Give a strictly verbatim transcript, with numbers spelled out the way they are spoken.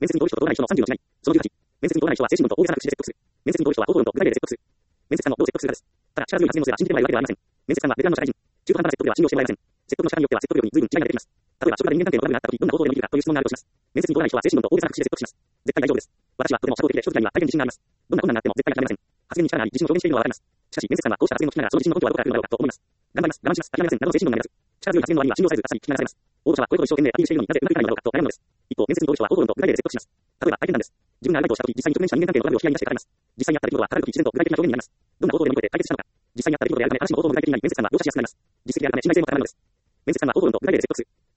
面接に通る人と通らない人のさんじゅうの違い。そのじゅうはち、面接に通らない人は精神論と大げさな口で説得する。面接に通る人は方法論と具体例で説得する。面接官をどう説得するかです。ただ、力強い発言をすれば信じてもらえるわけではありません。面接官はベテランの社会人、中途半端な説得では信用してもらえません。説得の仕方によっては説得力に随分違いが出てきます。例えば、職場で人間関係のトラブルがあった時、どんな方法でもいいかという質問があるとします。面接に通らない人は精神論と大げさな口で説得します。絶対大丈夫です。私はとても社交的で人付き合いには大変自信があります。どんな困難があっても絶対諦めません。発言に力があり、自信を表現しているのはわかります。しかし、面接官はこうした発言を聞きながら、その自信の根拠はどこから来るのだろうかと思います。頑張ります、我慢します、諦めません、など精神論が目立つ。力強い発言の割には信用されず、あっさり聞き流されます。応募者はこれほど一生懸命アピールしているのになぜうまくいかないのだろうかと悩むのです。一方、面接に通る人は方法論と具体例で説得します。例えば、体験談です。自分がアルバイトをした時、実際に直面した人間関係のトラブルを引き合いに出して語ります。実際にあった出来事は語るとき自然と具体的な表現になります。どんな方法で乗り越えて解決したのか。実際にあった出来事であるため、話の方法も具体的になり、面接官は描写しやすくなります。実績であるため、信頼性も高まるのです。面接官は方法論と具体例で説得する。